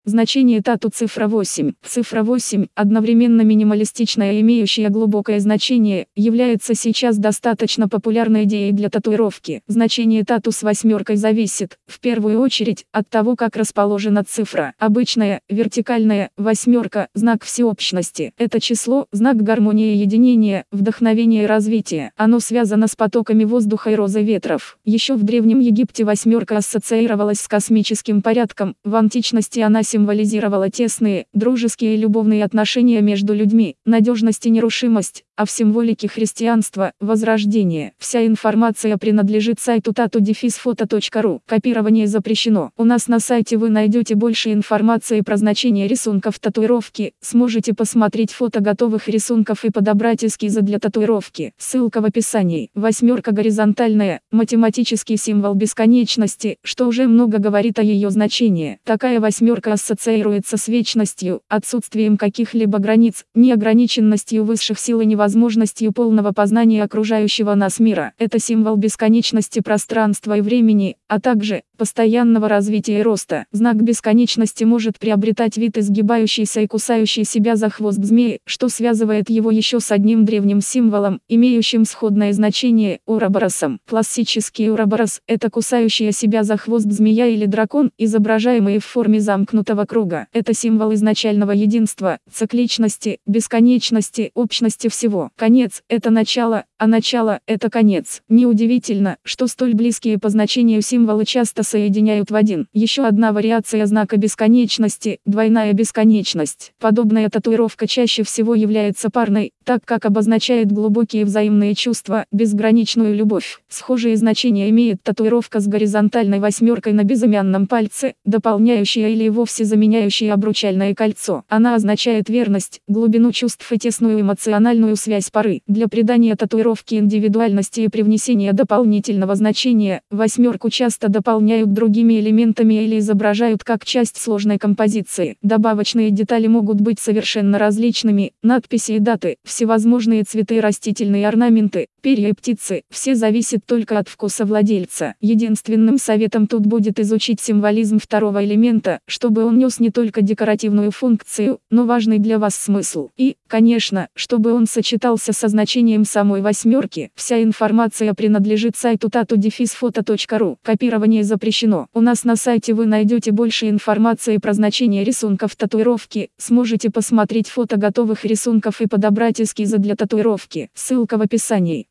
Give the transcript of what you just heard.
Значение тату цифра 8. Цифра 8, одновременно минималистичная и имеющая глубокое значение, является сейчас достаточно популярной идеей для татуировки. Значение тату с восьмеркой зависит, в первую очередь, от того, как расположена цифра. Обычная, вертикальная, восьмерка – знак всеобщности. Это число – знак гармонии и единения, вдохновения и развития. Оно связано с потоками воздуха и розой ветров. Еще в Древнем Египте восьмерка ассоциировалась с космическим порядком. В античности она символизировала тесные, дружеские и любовные отношения между людьми, надежность и нерушимость, а в символике христианства – возрождение. Вся информация принадлежит сайту tatu-photo.ru. Копирование запрещено. У нас на сайте вы найдете больше информации про значение рисунков татуировки, сможете посмотреть фото готовых рисунков и подобрать эскизы для татуировки. Ссылка в описании. Восьмерка горизонтальная, математический символ бесконечности, что уже много говорит о ее значении. Такая восьмерка ассоциируется с вечностью, отсутствием каких-либо границ, неограниченностью высших сил и невозможностью полного познания окружающего нас мира. Это символ бесконечности пространства и времени, а также постоянного развития и роста. Знак бесконечности может приобретать вид изгибающейся и кусающей себя за хвост змеи, что связывает его еще с одним древним символом, имеющим сходное значение – уроборосом. Классический уроборос – это кусающая себя за хвост змея или дракон, изображаемый в форме замкнутого круга. Это символ изначального единства, цикличности, бесконечности, общности всего. Конец – это начало, а начало – это конец. Неудивительно, что столь близкие по значению символы часто соединяют в один. Еще одна вариация знака бесконечности – двойная бесконечность. Подобная татуировка чаще всего является парной, так как обозначает глубокие взаимные чувства, безграничную любовь. Схожие значения имеет татуировка с горизонтальной восьмеркой на безымянном пальце, дополняющая или вовсе заменяющая обручальное кольцо. Она означает верность, глубину чувств и тесную эмоциональную связь пары. Для придания татуировке индивидуальности и привнесения дополнительного значения, восьмерку часто дополняют другими элементами или изображают как часть сложной композиции. Добавочные детали могут быть совершенно различными: надписи и даты, всевозможные цветы и растительные орнаменты, перья и птицы. Все зависит только от вкуса владельца. Единственным советом тут будет изучить символизм второго элемента, чтобы он нес не только декоративную функцию, но важный для вас смысл. И, конечно, чтобы он сочетался со значением самой восьмерки. Вся информация принадлежит сайту tatu-photo.ru. Копирование запрещено. У нас на сайте вы найдете больше информации про значение рисунков татуировки, сможете посмотреть фото готовых рисунков и подобрать эскизы для татуировки. Ссылка в описании.